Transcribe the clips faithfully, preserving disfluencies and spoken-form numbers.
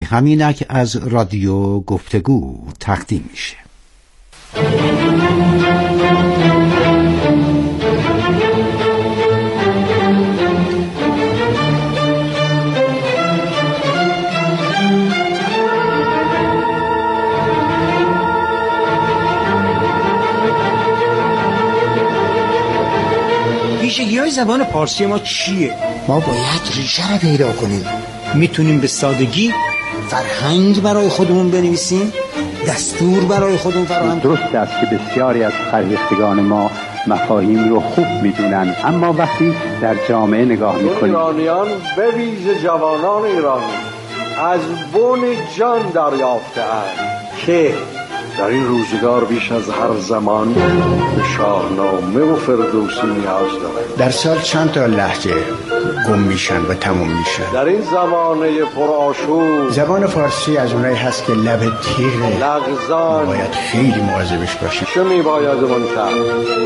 همینک از رادیو گفتگو تقدیم میشه. ویژگی های زبان فارسی ما چیه؟ ما باید ریشه رو پیدا کنیم. میتونیم به سادگی فرهنگ برای خودمون بنویسیم، دستور برای خودمون فراهم. درست است که بسیاری از فرهیختگان ما مفاهیم رو خوب میدونن، اما وقتی در جامعه نگاه میکنیم، ایرانیان به ویژه جوانان ایرانی از بن جان دریافته‌اند که در این روزگار بیش از هر زمان به شاهنامه و فردوسی نیاز دارند. در سال چند تا لهجه گم میشن و تموم میشن. در این زمانه پرآشوب زبان فارسی از اونایی هست که لب تیغه، لغزان، باید خیلی مواظبش باشیم. چه میباید من کرد؟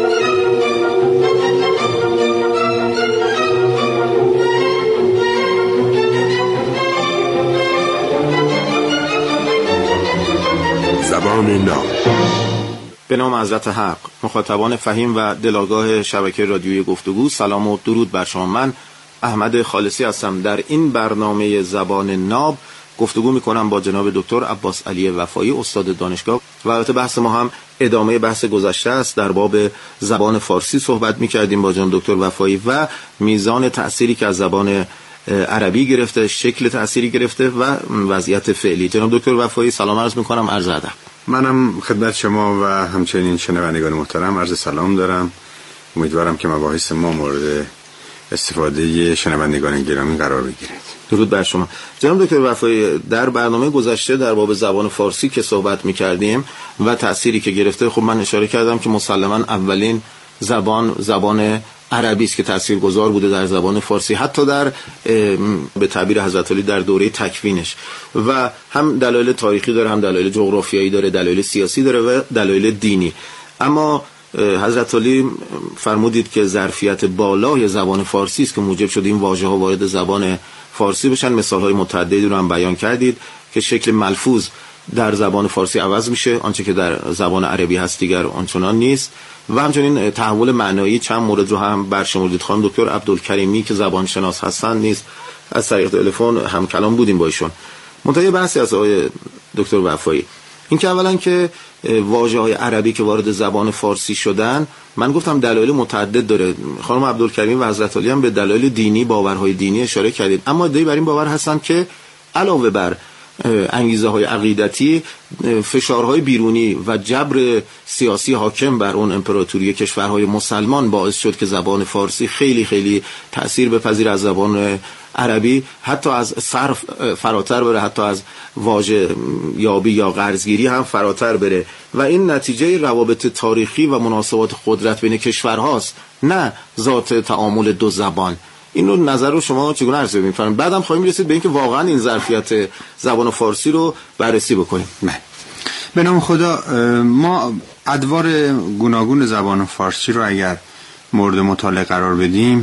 زبان ناب. به نام حضرت حق. مخاطبان فهیم و دلاگاه شبکه رادیویی گفتگو، سلام و درود بر شما. من احمد خالصی هستم. در این برنامه زبان ناب گفتگو میکنم با جناب دکتر عباس علی وفایی، استاد دانشگاه، و البته بحث ما هم ادامه بحث گذشته است. در باب زبان فارسی صحبت میکردیم با جناب دکتر وفایی و میزان تأثیری که از زبان عربی گرفته، شکل تأثیری گرفته و وضعیت فعلی. جناب دکتر وفایی سلام عرض میکنم. عرض ادب. منم خدمت شما و همچنین شنوندگان محترم عرض سلام دارم. امیدوارم که مباحث ما مورد استفاده شنوندگان گرامی قرار بگیرد. درود بر شما. جناب دکتر وفایی، در برنامه گذشته در باب زبان فارسی که صحبت میکردیم و تأثیری که گرفته، خب من اشاره کردم که مسلماً اولین زبان زبان عربی است که تاثیرگذار بوده در زبان فارسی، حتی در به تعبیر حضرت علی در دوره تکوینش، و هم دلایل تاریخی داره، هم دلایل جغرافیایی داره، دلایل سیاسی داره و دلایل دینی. اما حضرت علی فرمودید که ظرفیت بالای زبان فارسی است که موجب شد این واژه‌ها وارد زبان فارسی بشن. مثال‌های متعددی رو هم بیان کردید که شکل ملفوظ در زبان فارسی عوض میشه، آنچه که در زبان عربی هست دیگر آنچنان نیست، و همچنین تحول معنایی چند مورد رو هم برشمردید. خانم دکتر عبدالکریمی که زبان شناس هستن نیست، از طریق تلفن هم کلام بودیم با ایشون. منتهی بحثی از آقای دکتر وفایی این که اولا که واژه‌های عربی که وارد زبان فارسی شدن، من گفتم دلایل متعدد داره. خانم عبدالکریمی و حضرت علی هم به دلایل دینی، باورهای دینی اشاره کردید، اما عده‌ای بر این باور هستن که علاوه بر انگیزه های عقیدتی، فشارهای بیرونی و جبر سیاسی حاکم بر اون امپراتوری کشورهای مسلمان باعث شد که زبان فارسی خیلی خیلی تأثیر بپذیر از زبان عربی، حتی از صرف فراتر بره، حتی از واژه یابی یا قرضگیری هم فراتر بره، و این نتیجه روابط تاریخی و مناسبات قدرت بین کشورهاست، نه ذات تعامل دو زبان. این رو نظر رو شما چگونه ارزیابی می‌فرمایید؟ بعدم خواهیم رسید به اینکه واقعا این ظرفیت زبان فارسی رو بررسی بکنیم. نه. به نام خدا، ما ادوار گوناگون زبان فارسی رو اگر مورد مطالعه قرار بدیم،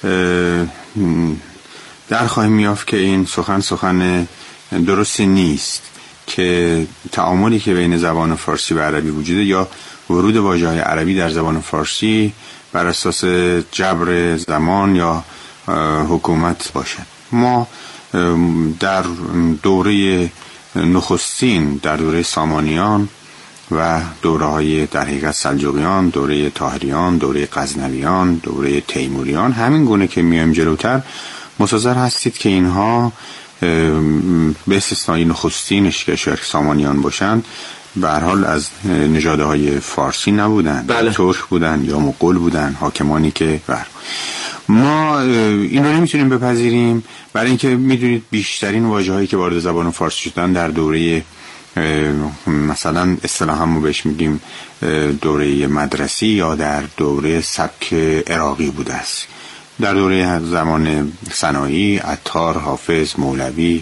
در خواهیم یافت که این سخن سخن درستی نیست که تعاملی که بین زبان فارسی و عربی وجوده یا ورود واژه‌های عربی در زبان فارسی بر اساس جبر زمان یا حکومت باشه. ما در دوره نخستین، در دوره سامانیان و دوره‌های در حقیقت سلجوقیان، دوره طاهریان، دوره غزنویان، دوره تیموریان، همین گونه که میایم جلوتر مستظر هستید که اینها به استثنای نخستینش که شاید سامانیان باشند، به هر حال از نژادهای فارسی نبودن، بله. ترک بودن یا مغول بودن، حاکمانی که بر ما این رو نمیتونیم بپذیریم، برای اینکه میدونید بیشترین واژه‌هایی که وارد زبان فارسی شدن در دوره مثلا اصطلاحاً ما بهش میگیم دوره مدرسی یا در دوره سبک عراقی بوده است. در دوره زمان سنایی، عطار، حافظ، مولوی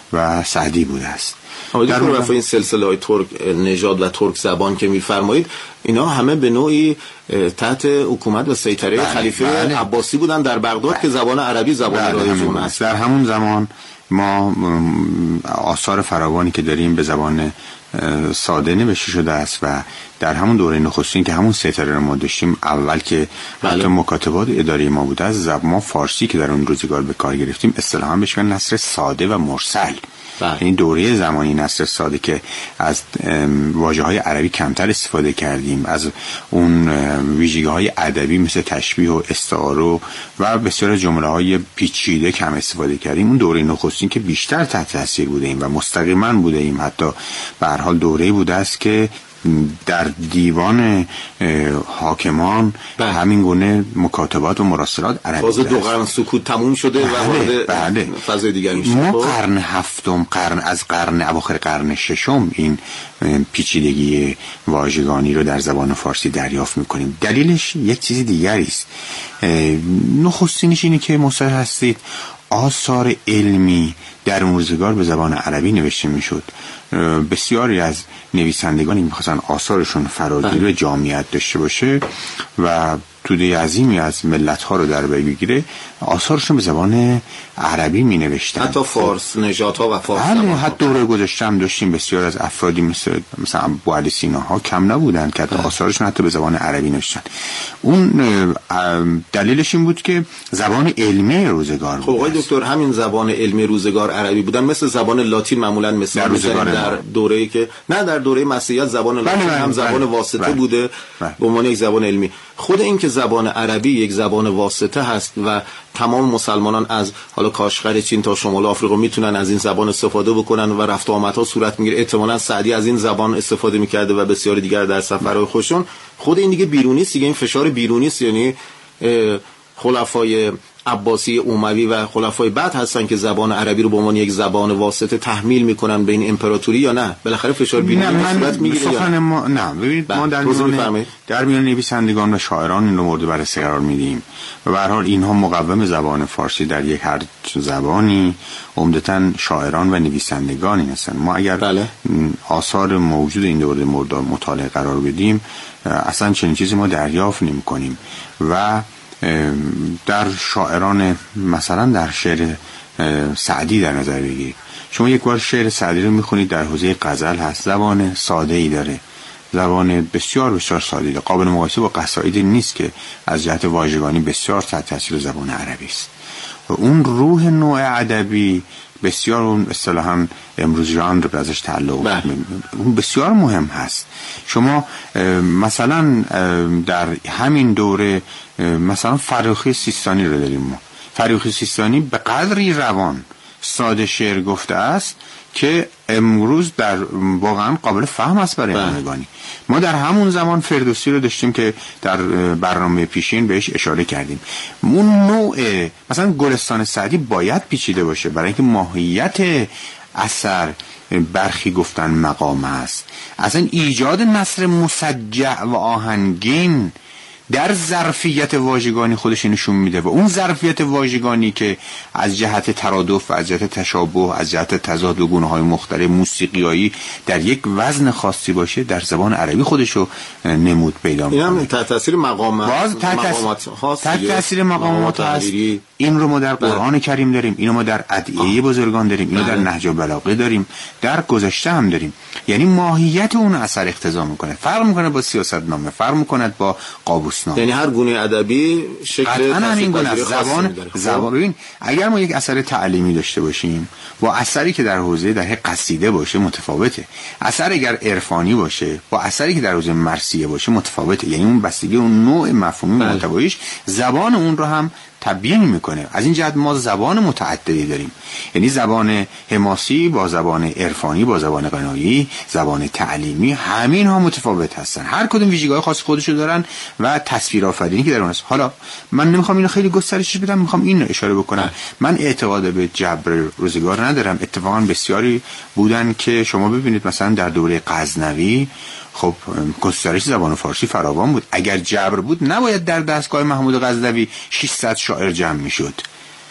و سعدی بوده است. در اون این سلسله های ترک نژاد و ترک زبان که میفرمایید اینا همه به نوعی تحت حکومت و سیطره بله، خلیفه بله. عباسی بودن در بغداد بله. که زبان عربی زبان بله، رایجون است. در همون زمان ما آثار فراوانی که داریم به زبان ساده نوشته شده است و در همون دوره نخستین که همون سیطره رو ما داشتیم، اول که بله. حتی مکاتبات اداری ما بوده از زبان ما فارسی که در اون روزگار به کار گرفتیم اصطلاحاً بهش میگن نثر ساده و مرسل. این دوره زمانی نثر ساده که از واژه‌های عربی کمتر استفاده کردیم، از اون ویژگی‌های ادبی مثل تشبیه و استعاره و بسیار جمله‌های پیچیده کم استفاده کردیم. اون دوره نخستین که بیشتر تحت تاثیر بوده ایم و مستقیما بوده ایم، حتی به هر حال دوره‌ای بوده است که در دیوان حاکمان بله. همین گونه مکاتبات و مراسلات عربی تازه دو قرن سکوت تموم شده بله. و وارد بله. فضای دیگر میشه. ما قرن هفتم قرن از قرن اواخر قرن ششم این پیچیدگی واژگانی رو در زبان فارسی دریافت میکنیم. دلیلش یک چیز دیگری است. نخستینش اینه که مصر هستید آثار علمی در اون روزگار به زبان عربی نوشته میشد. بسیاری از نویسندگانی میخواستن آثارشون فراگیر و جامعیت داشته باشه و توده عظیمی از ملت‌ها رو در بر بگیره، آثارشون به زبان عربی می نوشتن. حتی فارس نژادها و فارس بله، حتی دوره گذشته هم داشتیم بسیار از افرادی مثل مثلا ابوعلی سینا ها کم نبودن که آثارشون حتی به زبان عربی نوشتن. اون دلیلش این بود که زبان علمی روزگار بود. خب آقای دکتر، همین زبان علمی روزگار عربی بودن، مثل زبان لاتین معمولا مثلا در, در دوره‌ای که نه در دوره مسیحیت زبان لاتین بله هم زبان بله واسطه بله بوده بله به عنوان یک زبان علمی. خود این که زبان عربی یک زبان واسطه هست و تمام مسلمانان از حالا کاشغر چین تا شمال آفریقا میتونن از این زبان استفاده بکنن و رفت و آمدها صورت میگیره. احتمالاً سعدی از این زبان استفاده میکرده و بسیار دیگر در سفرهای خودشون. خود این دیگه بیرونی است دیگه، این فشار بیرونی است. یعنی خلفای عباسی اموی و خلفای بعد هستن که زبان عربی رو به عنوان یک زبان واسطه تحمیل میکنن به این امپراتوری، یا نه بالاخره فشار بیرونی صورت میگیره یا نه؟ ما نه ببینید ما در میان در میان نویسندگان و شاعران این رو مورد بررسی قرار میدیم و به هر حال اینها مقوم زبان فارسی در یک هر زبانی عمدتاً شاعران و نویسندگانی هستن. ما اگر بله. آثار موجود این دوره مورد مطالعه قرار بدیم اصلا چنین چیزی ما دریافت نمی‌کنیم. و در شاعران مثلا در شعر سعدی در نظر بگیرید، شما یک بار شعر سعدی رو میخونید در حوزه غزل هست، زبان ساده ای داره، زبان بسیار بسیار ساده ای، قابل مقایسه با قصاید نیست که از جهت واژگانی بسیار تحت تاثیر زبان عربی است. و اون روح نوع ادبی بسیار اون اصطلاحاً امروز ژانر به ازش تعلق اون بسیار مهم هست. شما مثلا در همین دوره مثلا فروخی سیستانی رو داریم. ما فروخی سیستانی به قدری روان ساده شعر گفته است که امروز در واقعا قابل فهم است برای همگانی. ما در همون زمان فردوسی رو داشتیم که در برنامه پیشین بهش اشاره کردیم. اون نوع مثلا گلستان سعدی باید پیچیده باشه برای اینکه ماهیت اثر برخی گفتن مقام است. اصلا ایجاد نثر مسجع و آهنگین در ظرفیت واژگانی خودش نشون میده و اون ظرفیت واژگانی که از جهت ترادف و از جهت تشابه، از جهت تضاد و گونه‌های مختلف موسیقیایی در یک وزن خاصی باشه در زبان عربی خودشو نمود پیدا میکنه. این هم تحت تاثیر مقامات مقامات خاص تحت تاثیر مقامات هست. این رو ما در قرآن کریم داریم، اینو ما در ادعیه بزرگان داریم، اینو در نهج البلاغه داریم، در گذشته هم داریم. یعنی ماهیت اون اثر اقتضا میکنه، فرق میکنه با سیاستنامه، فرق میکنه با قابوسنامه. یعنی هر گونه ادبی شکل همین گونه زبان زبان. ببین اگر ما یک اثر تعلیمی داشته باشیم با اثری که در حوزه در قصیده باشه متفاوته. اثر اگر عرفانی باشه با اثری که در حوزه مرثیه باشه متفاوته. یعنی اون بستگی اون نوع مفهومی محتواییش زبان اون رو هم تبیین میکنه. از این جهت ما زبان متعددی داریم، یعنی زبان حماسی با زبان عرفانی با زبان غنایی، زبان تعلیمی، همین ها متفاوت هستن، هر کدوم ویژگی‌های خاص خودشو دارن و تصویر آفرینی که در اون هست. حالا من نمیخوام اینو خیلی گسترشش بدم، میخوام این رو اشاره بکنم. من اعتقاد به جبر روزگار ندارم. اتفاقا بسیاری بودن که شما ببینید مثلا در دوره غزنوی خب گسترش زبان فارسی فراوان بود. اگر جبر بود نباید در دستگاه محمود غزنوی ششصد شاعر جمع میشد.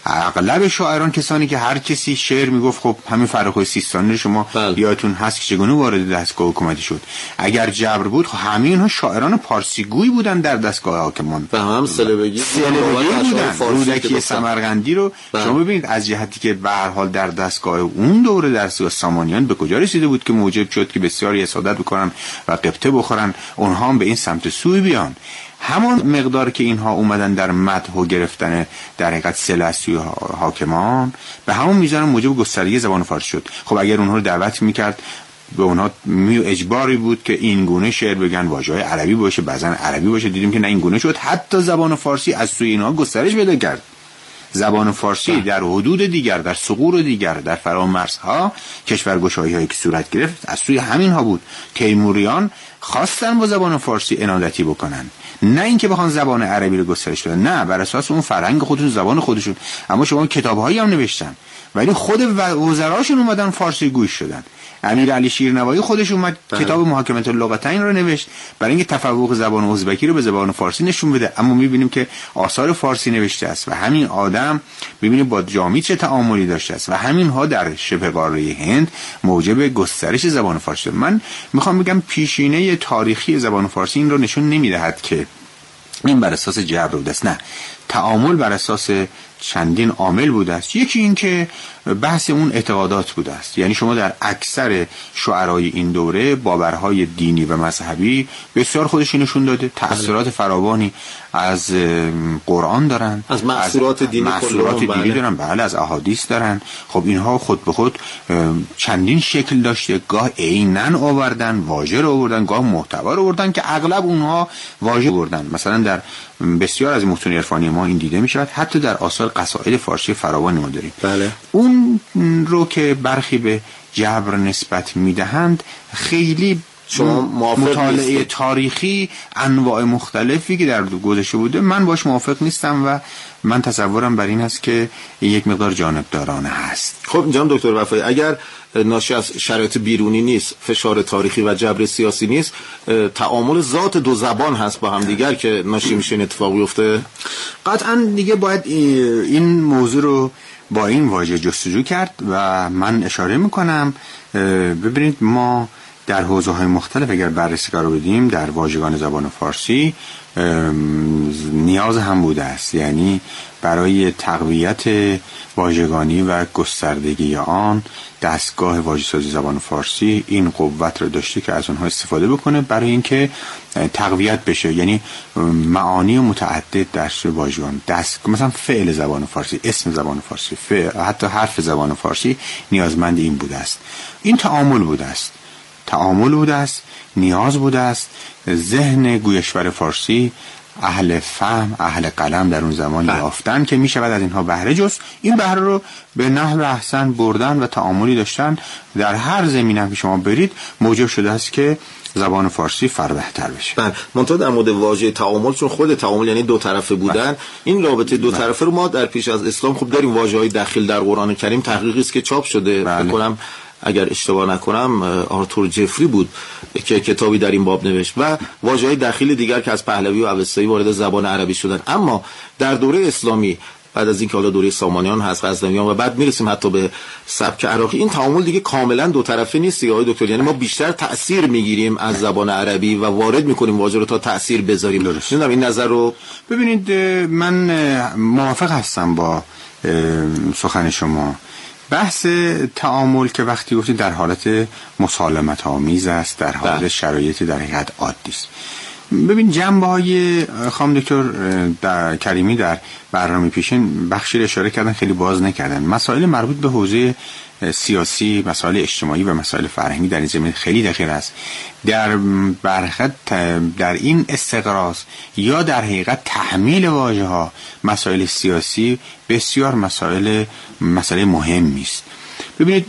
اغلب شاعران کسانی که هر کسی شعر میگفت، خب همین فرخ سیستانی شما بله. یادتون هست که چگونه وارد دستگاه حکومتی شد. اگر جبر بود خب همه اینها شاعران پارسی گوی بودن در دستگاه حاکمان و هم سلبگی سلبگی بودن. رودکی سمرقندی رو بله. شما ببینید از جهتی که به هر حال در دستگاه اون دوره دستگاه سامانیان به کجا رسیده بود که موجب شد که بسیاری حسادت بکنن و قبطه بخورن، اونها هم به این سمت سوی بیان. همون مقدار که اینها اومدن در مدح و گرفتن در حقیقت سلح از سوی حاکمان، به همون میزان موجب گستردگی زبان فارسی شد. خب اگر اونها رو دعوت میکرد، به اونها می اجباری بود که این گونه شعر بگن، واژه‌های عربی باشه، بعضن عربی باشه. دیدیم که نه این گونه شد، حتی زبان فارسی از سوی اینها گسترش پیدا کرد. زبان فارسی در حدود دیگر، در ثغور دیگر، در فرامرزها کشورگشایی‌هایی که صورت گرفت از سوی همین ها بود. تیموریان خواستن با زبان فارسی عنادتی بکنن، نه اینکه بخوان زبان عربی رو گسترش بدن، نه، بر اساس اون فرهنگ خودشون، زبان خودشون. اما شما کتاب‌هایی هم نوشتن ولی خود وزراشون اومدن فارسی گوش شدن. امیر علی شیرنوایی خودش اومد بله. کتاب محاکمه اللغتین رو نوشت برای اینکه تفوق زبان ازبکی رو به زبان فارسی نشون بده. اما می‌بینیم که آثار فارسی نوشته است و همین آدم می‌بینیم با جامی چه تعاملی داشته است و همین ها در شبه قاره هند موجب گسترش زبان فارسی شد. من میخوام بگم پیشینه تاریخی زبان فارسی این رو نشون نمیدهد که این بر اساس جبر بوده است، نه، تعامل بر اساس چندین عامل بوده است. یکی این که بحث اون اعتقادات بوده است. یعنی شما در اکثر شعرای این دوره باورهای دینی و مذهبی بسیار خودشون نشون داده، تأثیرات فراوانی از قرآن دارن، از محصولات دینی محصولات دینی دارن، بله، از احادیث دارن. خب اینها خود به خود چندین شکل داشته، گاه عیناً آوردن، واژه رو آوردن، گاه محتوا رو آوردن که اغلب اونها واژه آوردن. مثلا در بسیار از متون عرفانی ما این دیده می شود، حتی در آثار قصائد فارسی فراوانی ما داریم. بله. اون رو که برخی به جبر نسبت می دهند، خیلی شما مطالعه نیستید. تاریخی انواع مختلفی که در گذشته بوده من باش موافق نیستم و من تصورم بر این است که یک مقدار جانبدارانه هست. خب جناب دکتر وفایی، اگر ناشی از شرایط بیرونی نیست، فشار تاریخی و جبر سیاسی نیست، تعامل ذات دو زبان هست با هم دیگر که ناشی میشه این اتفاق بیفته؟ قطعا دیگه باید این موضوع رو با این واژه جستجو کرد و من اشاره میکنم. ببینید ما در حوزه‌های مختلف اگر بررسی قرار بدیم در واژگان زبان فارسی نیاز هم بوده است. یعنی برای تقویت واژگانی و گستردگی آن دستگاه واژه‌سازی زبان فارسی این قوت رو داشته که از اونها استفاده بکنه برای اینکه تقویت بشه. یعنی معانی متعدد در واژگان، دست مثلا فعل زبان فارسی، اسم زبان فارسی، فعل، حتی حرف زبان فارسی نیازمند این بوده است. این تعامل بوده است. تعامل بوده است، نیاز بوده است. ذهن گویشور فارسی، اهل فهم، اهل قلم در اون زمان یافتن که می شود از اینها بهره جست. این بهره رو به نحو احسن بردن و تعاملی داشتن. در هر زمینه که شما برید موجب شده است که زبان فارسی فربهتر بشه. بله، منتها در مورد واژه تعامل، چون خود تعامل یعنی دو طرفه بودن، بله. این رابطه دو طرفه رو ما در پیش از اسلام خوب داریم. واژه‌های داخل در قرآن کریم تحقیقی است که چاپ شده، فکر بله. کنم اگر اشتباه نکنم آرتور جفری بود که کتابی در این باب نوشت، و واژه‌های داخلی دیگر که از پهلوی و اوستایی وارد زبان عربی شدن. اما در دوره اسلامی بعد از اینکه حالا دوره سامانیان هست، غزنویان و بعد میرسیم حتی به سبک عراقی، این تعامل دیگه کاملا دو طرفه نیست دیگه آقای دکتر. یعنی ما بیشتر تأثیر میگیریم از زبان عربی و وارد میکنیم واژه رو تا تأثیر بذاریم. نمیدونم این نظر رو ببینید. من موافق هستم با سخن شما. بحث تعامل که وقتی گفتید در حالت مسالمت آمیز است، در حالت ده. شرایط در حقیقت عادی است. ببین جنبه‌های خانم دکتر در کریمی در برنامه پیشین بخشی اشاره کردن، خیلی باز نکردن. مسائل مربوط به حوزه سیاسی، مسائل اجتماعی و مسائل فرهنگی در این زمینه خیلی دقیق است. در برخط در این استقراض یا در حقیقت تحمیل واژه‌ها مسائل سیاسی بسیار مسائل مسئله مهمی است. ببینید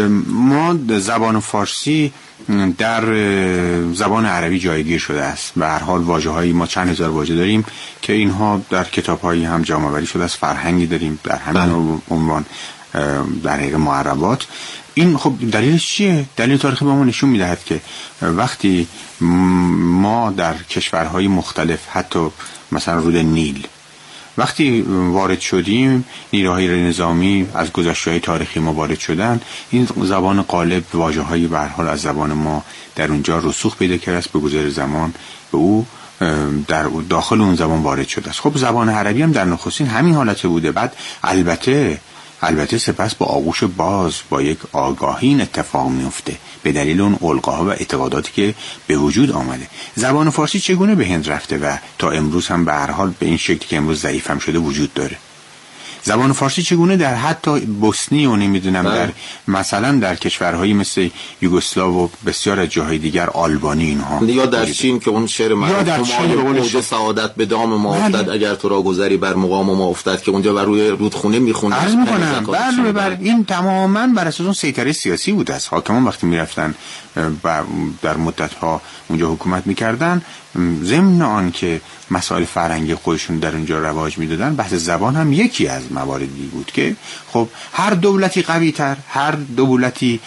ما زبان فارسی در زبان عربی جایگیر شده است. به هر حال واژه‌های ما چند هزار واژه داریم که اینها در کتاب‌های هم جمع‌آوری شده است. فرهنگی داریم در همین عنوان در حقیقت معربات. این خب دلیلش چیه؟ دلیل تاریخی به ما نشون میدهد که وقتی ما در کشورهای مختلف، حتی مثلا رود نیل وقتی وارد شدیم، نیروهای نظامی از گذشته‌های تاریخی ما وارد شدن، این زبان غالب واژه‌های به هر حال از زبان ما در اونجا رسوخ پیدا کرده است، به گذر زمان به او در داخل اون زبان وارد شده است. خب زبان عربی هم در نخستین همین حالت بوده. بعد البته البته سپس با آغوش باز با یک آگاهی این اتفاق میفته به دلیل اون القاها و اعتقاداتی که به وجود آمده. زبان فارسی چگونه به هند رفته و تا امروز هم به هر حال به این شکلی که امروز ضعیف هم شده وجود داره. زبان فارسی چگونه در حتی بوسنی و نمیدونم در مثلا در کشورهایی مثل یوگسلاو و بسیار از جاهای دیگر آلبانی اینها، یا در چین که اون شعر معروف موج سعادت به دام ما افتاد اگر تو را گذری بر مقام ما افتاد که اونجا بر روی رودخونه میخونه. عرض میکنم بر بر این تماما بر اساس اون سیطره سیاسی بود است. حاکمان وقتی میرفتن در مدت ها اونجا حکومت میکردن، ضمن آن که مسائل فرهنگی خودشون در اونجا رواج میدادن، بحث زبان هم یکی از مواردی بود که خب هر دولتی قوی تر، هر دولتی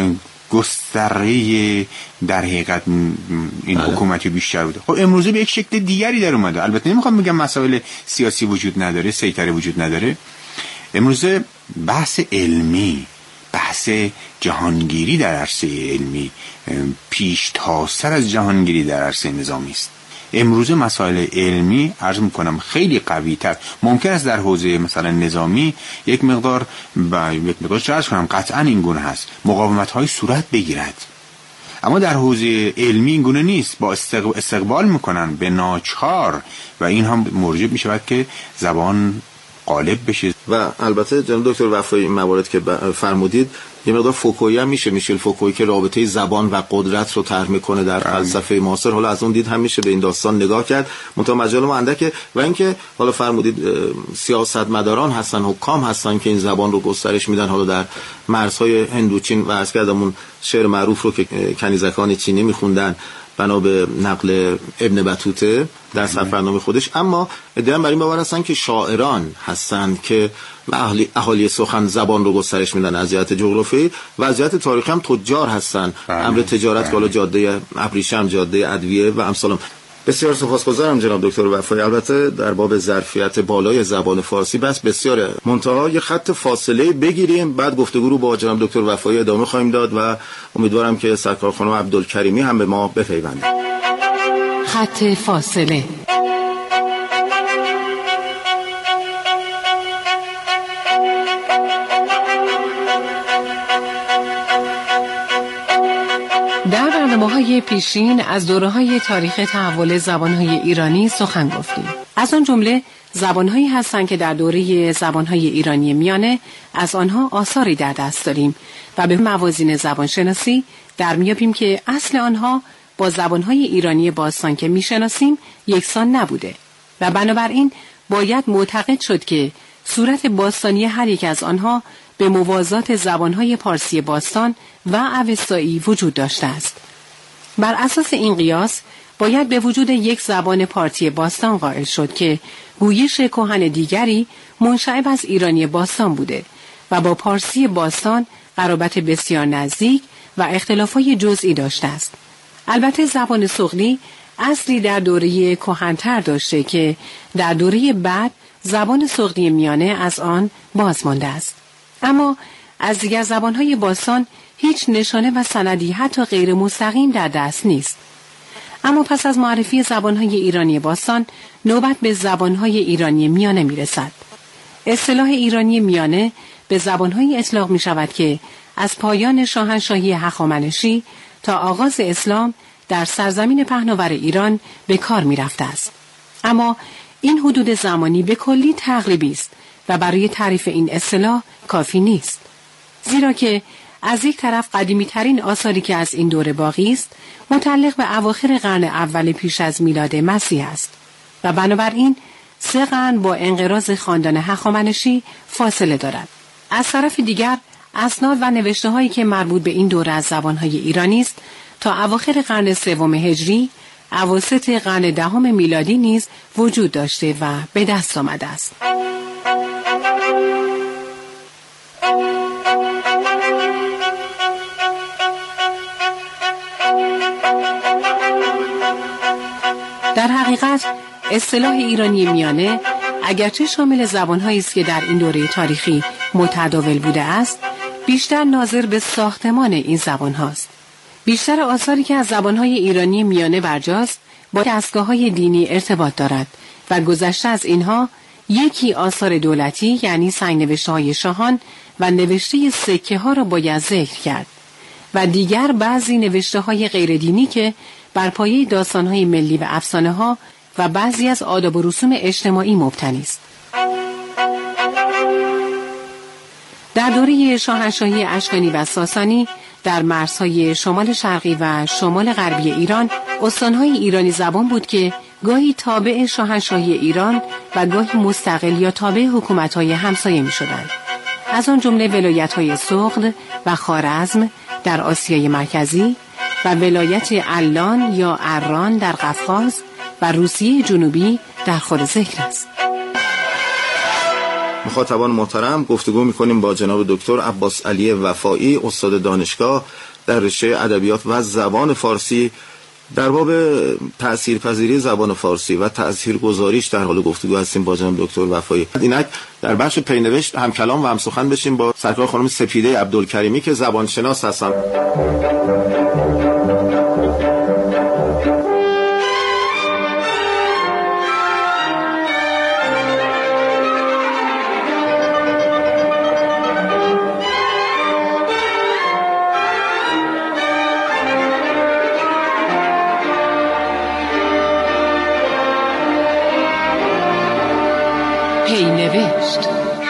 گستره در حقیقت این حکومتی بیشتر بوده. خب امروزه به یک شکل دیگری در اومده. البته نمیخوام بگم مسائل سیاسی وجود نداره، سیطره وجود نداره. امروزه بحث علمی، بحث جهانگیری در عرصه علمی پیش تازتر از جهانگیری در عرصه نظامی است. امروزه مسائل علمی عرض میکنم خیلی قوی تر. ممکن است در حوزه مثلا نظامی یک مقدار با یک مقدار چه عرض کنم قطعا این گونه هست، مقاومت های صورت بگیرد، اما در حوزه علمی این گونه نیست. با استقبال میکنن به ناچار و این هم موجب میشود که زبان غالب بشه. و البته جناب دکتر وفایی این موارد که فرمودید یه مقدار فوکویی هم میشه، میشل فوکویی که رابطه زبان و قدرت رو طرح میکنه در فلسفه معاصر. حالا از اون دید هم میشه به این داستان نگاه کرد، منتها مجال ما اندکه. و اینکه حالا فرمودید سیاستمداران هستن، حکام هستن که این زبان رو گسترش میدن، حالا در مرزهای هندوچین و عرض کردم اون شعر معروف رو که کنیزکان چینی میخوندن بنا به نقل ابن بطوطه در سفرنامه خودش. اما ادعا بر این باور هستن که شاعران هستن که اهالی, اهالی سخن زبان رو گسترش میدن از جهت جغرافی و از جهت تاریخی هم تجار هستن. امر تجارت که حالا جاده ابریشم، جاده ادویه و امثال. بسیار سپاسگزارم جناب دکتر وفایی. البته در باب ظرفیت بالای زبان فارسی بس بسیاره، منتها یه خط فاصله بگیریم، بعد گفتگو رو با جناب دکتر وفایی ادامه خواهیم داد و امیدوارم که سرکار خانم عبدالکریمی هم به ما بپیوندند. خط فاصله. در برنامه‌های پیشین از دوره‌های تاریخ تحول زبان‌های ایرانی سخن گفتیم. از آن جمله زبان‌هایی هستند که در دوره زبان‌های ایرانی میانه از آنها آثاری در دست داریم و به موازین زبانشناسی در میابیم که اصل آنها با زبان‌های ایرانی باستان که میشناسیم یکسان نبوده و بنابراین باید معتقد شد که صورت باستانی هر یک از آنها به موازات زبان‌های پارسی باستان و اوستایی وجود داشته است. بر اساس این قیاس باید به وجود یک زبان پارتی باستان قائل شد که گویش کهن دیگری منشعب از ایرانی باستان بوده و با پارسی باستان قرابت بسیار نزدیک و اختلافات جزئی داشته است. البته زبان سغدی اصلی در دوره کهن‌تر داشته که در دوره بعد زبان سغدی میانه از آن باز مانده است. اما از دیگر زبان‌های باستان هیچ نشانه و سندی حتی غیر مستقیم در دست نیست. اما پس از معرفی زبان‌های ایرانی باستان نوبت به زبان‌های ایرانی میانه می‌رسد. اصطلاح ایرانی میانه به زبان‌های اطلاق می‌شود که از پایان شاهنشاهی هخامنشی تا آغاز اسلام در سرزمین پهناور ایران به کار می‌رفته است. اما این حدود زمانی به کلی تقریبی است و برای تعریف این اصطلاح کافی نیست. زیرا که از یک طرف قدیمی ترین آثاری که از این دوره باقی است متعلق به اواخر قرن اول پیش از میلاد مسیح است و بنابراین سه قرن با انقراض خاندان هخامنشی فاصله دارد. از طرف دیگر اسناد و نوشته هایی که مربوط به این دوره از زبانهای ایرانی است تا اواخر قرن سوم هجری، اواسط قرن دهم میلادی نیز وجود داشته و به دست آمده است. در حقیقت اصطلاح ایرانی میانه اگرچه شامل زبان‌هایی است که در این دوره تاریخی متداول بوده است، بیشتر ناظر به ساختمان این زبان‌هاست. بیشتر آثاری که از زبان‌های ایرانی میانه برجاست با دستگاه‌های دینی ارتباط دارد و گذشته از اینها یکی آثار دولتی یعنی سنگ‌نوشته‌های شاهان و نوشته سکه‌ها را باید ذکر کرد و دیگر بعضی نوشته‌های غیر دینی که بر پایه داستان‌های ملی و افسانه‌ها و بعضی از آداب و رسوم اجتماعی مبتنی است. در دوره شاهنشاهی اشکانی و ساسانی در مرزهای شمال شرقی و شمال غربی ایران استانهای ایرانی زبان بود که گاهی تابع شاهنشاهی ایران و گاهی مستقل یا تابع حکومت‌های همسایه می‌شدند. از آن جمله ولایت‌های سغد و خوارزم در آسیای مرکزی و ولایت علان یا اران در قفقاز و روسیه جنوبی در خور ذکر است. مخاطبان محترم، گفتگو می‌کنیم با جناب دکتر عباس علی وفایی، استاد دانشگاه در رشته ادبیات و زبان فارسی، در باب تأثیرپذیری زبان فارسی و تأثیرگذاریش در حال گفتگو هستیم با جناب دکتر وفایی. اینک در بخش پینوشت هم کلام و هم سخن بشیم با سرکار خانم سپیده عبدالکریمی که زبانشناس هستن. پینوشت.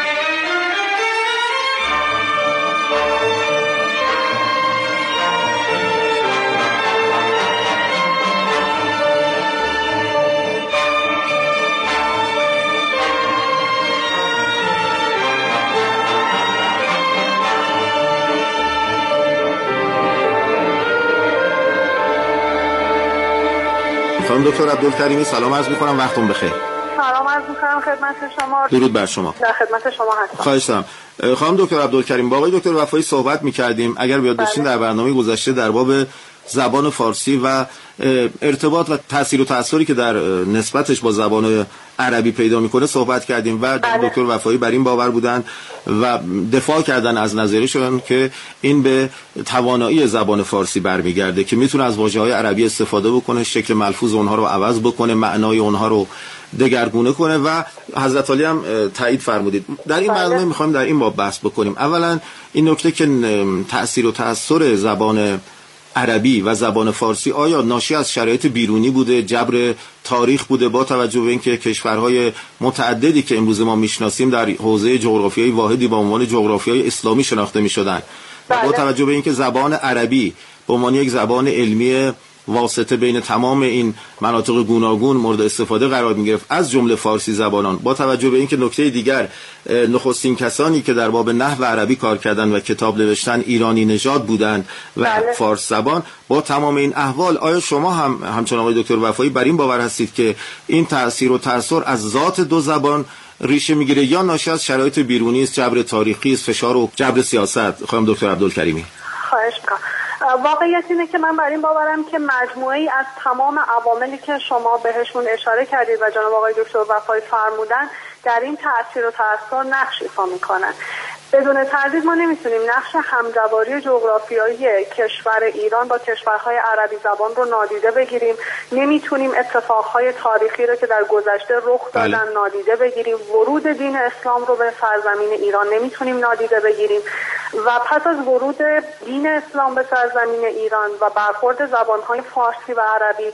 خانم دکتر عبدالکریمی سلام عرض می‌کنم، وقتتون بخیر. سلام عرض می‌کنم خدمت شما. درود بر شما. در خدمت شما هستم. خواهش می‌کنم. خانم دکتر عبدالکریم، با آقای دکتر وفایی صحبت می‌کردیم، اگر بیاد داشتین در برنامه گذشته در باب زبان فارسی و ارتباط و تاثیر و تأثیری که در نسبتش با زبان عربی پیدا می‌کنه صحبت کردیم و بله. دکتر وفایی بر این باور بودن و دفاع کردن از نظریشون که این به توانایی زبان فارسی برمیگرده که میتونه از واژه‌های عربی استفاده بکنه، شکل ملفوظ اونها رو عوض بکنه، معنای اونها رو دگرگونه کنه و حضرت علی هم تایید فرمودید. در این برنامه بله. می‌خوایم در این باب بحث بکنیم. اولا این نکته که تأثیر و تأثیر زبان عربی و زبان فارسی آیا ناشی از شرایط بیرونی بوده، جبر تاریخ بوده، با توجه به اینکه کشورهای متعددی که امروز ما میشناسیم در حوزه جغرافیایی واحدی با عنوان جغرافیای اسلامی شناخته میشدن و با توجه به اینکه زبان عربی به عنوان یک زبان علمی واسطه بین تمام این مناطق گوناگون مورد استفاده قرار می‌گرفت از جمله فارسی زبانان، با توجه به اینکه نکته دیگر نخستین کسانی که در باب نحو عربی کار کردن و کتاب نوشتن ایرانی نژاد بودند و بله. فارس زبان، با تمام این احوال آیا شما هم همچون آقای دکتر وفایی بر این باور هستید که این تأثیر و تأثیر از ذات دو زبان ریشه میگیره یا ناشی از شرایط بیرونی است، جبر تاریخی است، فشار و جبر سیاست؟ خانم دکتر عبدالکریمی. خواهش می‌کنم. واقعیت اینه که من بر این باورم که مجموعه‌ای از تمام عواملی که شما بهشون اشاره کردید و جناب آقای دکتر وفایی فرمودن در این تأثیر و تأثیر نقش ایفا میکنن. بدون تردید ما نمیتونیم نقش همجواری جغرافیایی کشور ایران با کشورهای عربی زبان رو نادیده بگیریم. نمیتونیم اتفاقهای تاریخی رو که در گذشته رخ دادن بله. نادیده بگیریم. ورود دین اسلام رو به سرزمین ایران نمیتونیم نادیده بگیریم و پس از ورود دین اسلام به سرزمین ایران و برخورد زبانهای فارسی و عربی،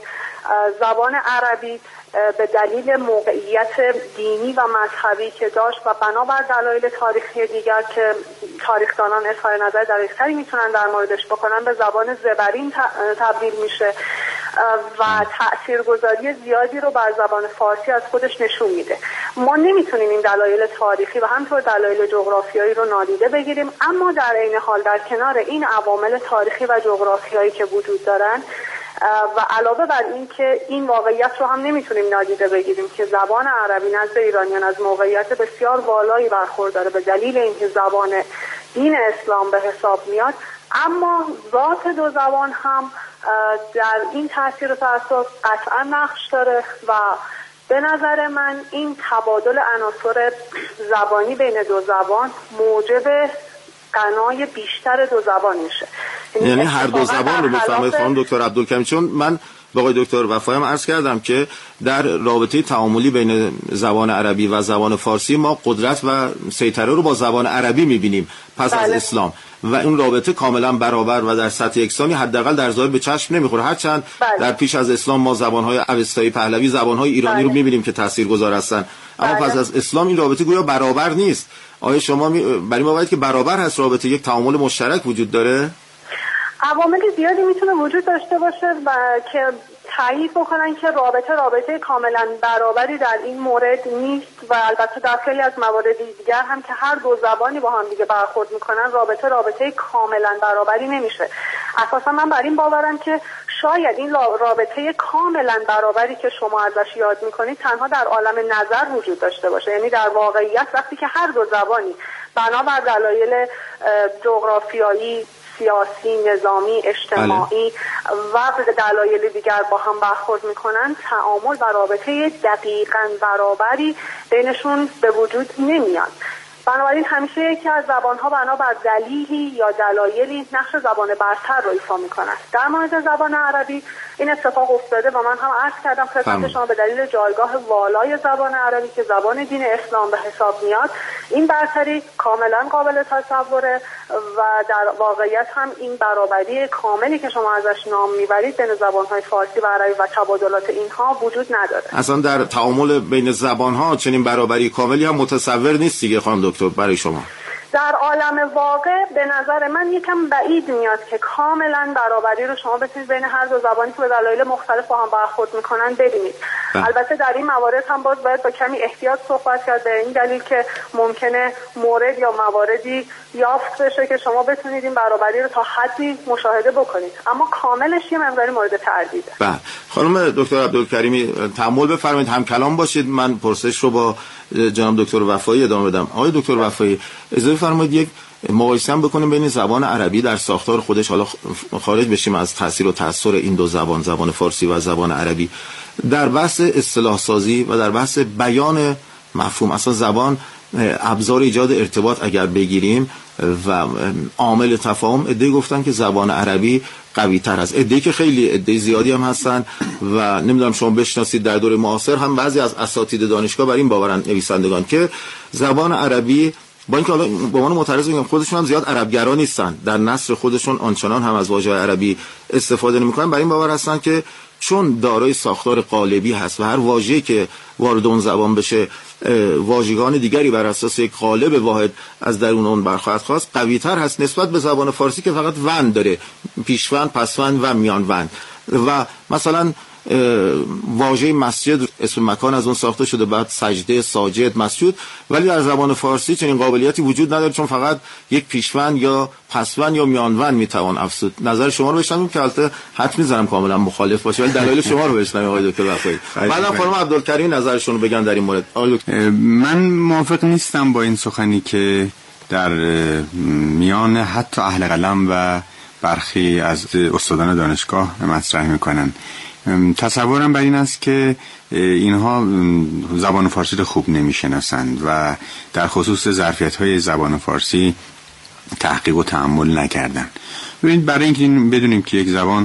زبان عربی به دلیل موقعیت دینی و مذهبی که داشت و بنابر دلایل تاریخی دیگر که تاریخدانان اظهار نظر دقیق‌تری میتونن در موردش بکنن به زبان زبرین تبدیل میشه و تاثیرگذاری زیادی رو بر زبان فارسی از خودش نشون میده. ما نمیتونیم این دلایل تاریخی و همینطور دلایل جغرافیایی رو نادیده بگیریم، اما در عین حال در کنار این عوامل تاریخی و جغرافیایی که وجود دارن و علاوه بر این که این واقعیت رو هم نمیتونیم نادیده بگیریم که زبان عربی نزد ایرانیان از موقعیت بسیار والایی برخورداره به دلیل اینکه زبان دین اسلام به حساب میاد، اما ذات دو زبان هم در این تاثیر و تأثیر قطعا نقش داره و به نظر من این تبادل عناصر زبانی بین دو زبان موجب غنای بیشتر دو زبان میشه. یعنی هر دو زبان رو بفهمید خانم دکتر عبدالکریمی، چون من با آقای دکتر وفایی هم عرض کردم که در رابطه تعاملی بین زبان عربی و زبان فارسی ما قدرت و سیطره رو با زبان عربی میبینیم پس بله. از اسلام، و این رابطه کاملا برابر و در سطح یکسانی حداقل در ظاهر به چشم نمیخوره، هرچند بله. در پیش از اسلام ما زبان‌های اوستایی پهلوی، زبان‌های ایرانی بله. رو میبینیم که تاثیرگذار هستن، اما بله. پس از اسلام این رابطه گویا برابر نیست. آیا شما می... برای ما باید که برابر هست رابطه، یک تعامل مشترک وجود داره؟ عوامل زیادی میتونه وجود داشته باشه و که تایید بکنن که رابطه رابطه کاملا برابری در این مورد نیست، و البته در خیلی از موارد دیگر هم که هر دو زبانی با هم دیگه برخورد میکنن رابطه رابطه کاملا برابری نمیشه. اساسا من بر این باورم که شاید این رابطه کاملا برابری که شما ازش یاد میکنید تنها در عالم نظر وجود داشته باشه، یعنی در واقعیت وقتی که هر دو زبانی بنابر دلایل جغرافیایی، سیاسی، نظامی، اجتماعی و دلایل دیگر با هم برخورد میکنن، تعامل و رابطه دقیقاً برابری بینشون به وجود نمیاد. بنابراین همیشه یکی از زبانها بنابر دلیلی یا دلایلی نقش زبان برتر رو ایفا میکنن. در مورد زبان عربی این اتفاق افتاده و من هم عرض کردم خدمت شما به دلیل جایگاه والای زبان عربی که زبان دین اسلام به حساب میاد، این برتری کاملا قابل تصوره و در واقعیت هم این برابری کاملی که شما ازش نام میبرید بین زبانهای فارسی و عربی و تبادلات اینها وجود نداره. اصلا در تعامل بین زبانها چنین برابری کاملی هم متصور نیست دیگه خانم دکتر برای شما؟ در عالم واقع به نظر من یکم بعید میاد که کاملا برابری رو شما بتونید بین هر دو زبانی که به دلایل مختلف با هم برخورد میکنن ببینید. البته در این موارد هم باز باید با کمی احتیاط صحبت کرد، به این دلیل که ممکنه مورد یا مواردی یافت بشه که شما بتونید این برابری رو تا حدی مشاهده بکنید، اما کاملش یه مقداری مورد تردیده. بله خانم دکتر عبدالکریمی تأمل بفرمایید، هم کلام باشید. من پرسش رو با جناب دکتر وفایی ادامه بدم. آقای دکتر وفایی اجازه فرمایید یک مقایسه بکنیم بین زبان عربی در ساختار خودش، حالا خارج بشیم از تاثیر و تاثیر این دو زبان، زبان فارسی و زبان عربی، در بحث اصطلاح سازی و در بحث بیان مفهوم. اصلا زبان ابزار ایجاد ارتباط اگر بگیریم و عامل تفاهم، عده‌ای گفتن که زبان عربی قوی تر است، عده‌ای که خیلی عده زیادی هم هستن و نمیدونم شما بشناسید در دور معاصر هم بعضی از اساتید دانشگاه بر این باورن، نویسندگان، که زبان عربی با اینکه حالا به عنوان معترض میگم خودشون هم زیاد عربگرا نیستن، در نثر خودشون آنچنان هم از واژه عربی استفاده نمیکنن، بر این باور هستن که چون دارای ساختار قالبی هست و هر واژه‌ای که وارد اون زبان بشه واژگان دیگری بر اساس یک قالب واحد از درون اون برخواهد خواست، قوی‌تر هست نسبت به زبان فارسی که فقط وند داره، پیشوند، پسوند و میانوند. و مثلا واژه مسجد اسم مکان از اون ساخته شده، بعد سجده، ساجد، مسجود، ولی در زبان فارسی چنین قابلیتی وجود نداره چون فقط یک پیشوند یا پسوند یا میانوند میتوان افزود. نظر شما رو بشنویم که البته حد می‌ذارم کاملا مخالف باشه، ولی دلایل شما رو بشنویم آقای دکتر وفایی. بعدم خانم عبدالکریمی نظرشون رو بگن در این مورد. من موافق نیستم با این سخنی که در میان حتی اهل قلم و برخی از استادان دانشگاه مطرح میکنن. تصورم بر این است که اینها زبان فارسی رو خوب نمیشناسند و در خصوص ظرفیت‌های زبان فارسی تحقیق و تأمل نکردن. ببینید برای اینکه بدونیم که یک زبان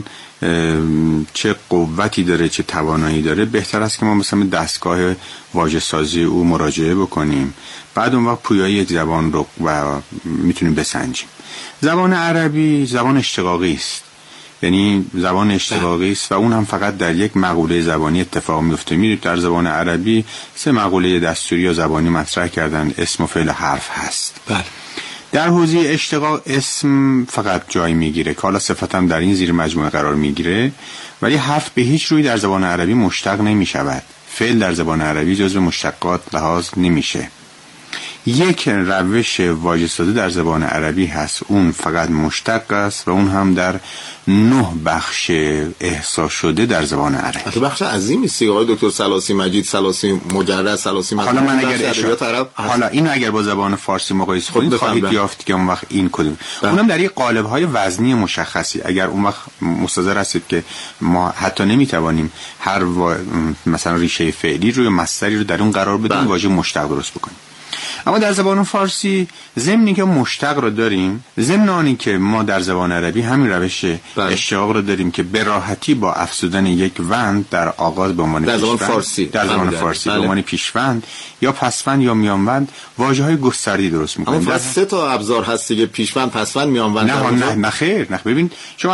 چه قوتی داره، چه توانایی داره، بهتر است که ما مثلا دستگاه واژه سازی او مراجعه بکنیم، بعد اون وقت پویایی یک زبان رو و میتونیم بسنجیم. زبان عربی زبان اشتقاقی است، یعنی زبان اشتقاقی است و اون هم فقط در یک مقوله زبانی اتفاق میفته. میدونید در زبان عربی سه مقوله دستوری یا زبانی مطرح کردن، اسم و فعل حرف هست. بله. در حوزه اشتقاق اسم فقط جای میگیره که حالا صفتم در این زیر مجموعه قرار میگیره، ولی حرف به هیچ روی در زبان عربی مشتق نمیشود. فعل در زبان عربی جزو مشتقات لحاظ نمیشه. یک روش واژه سازی در زبان عربی هست، اون فقط مشتق است و اون هم در نه بخش احصا شده در زبان عربی. که بخش عظیمی است آقای دکتر سلاسی مجید، سلاسی مجرد، سلاسی مجید. حالا من اگر اشاره حالا اینو اگر با زبان فارسی مقایسه کنید خواهید یافت که اون وقت این کدوم، اونم در یک قالب‌های وزنی مشخصی. اگر اون وقت مستحضر هستید که ما حتی نمیتوانیم هر و... مثلا ریشه فعلی رو یا مصدری رو در اون قرار بدیم واژه مشتق درست بکنیم. اما در زبان فارسی ضمن اینکه مشتق رو داریم، ضمن آنی که ما در زبان عربی همین روش اشتقاق رو داریم که به راحتی با افزودن یک وند در آغاز به عنوان در زبان فارسی در زبان فارسی به عنوان پیشوند یا پسوند یا میانوند واژه‌های گستردی درست می‌کنیم. اما سه تا ابزار هست دیگه، پیشوند، پسوند، میانوند. نه نه نه خیر، نه ببین شما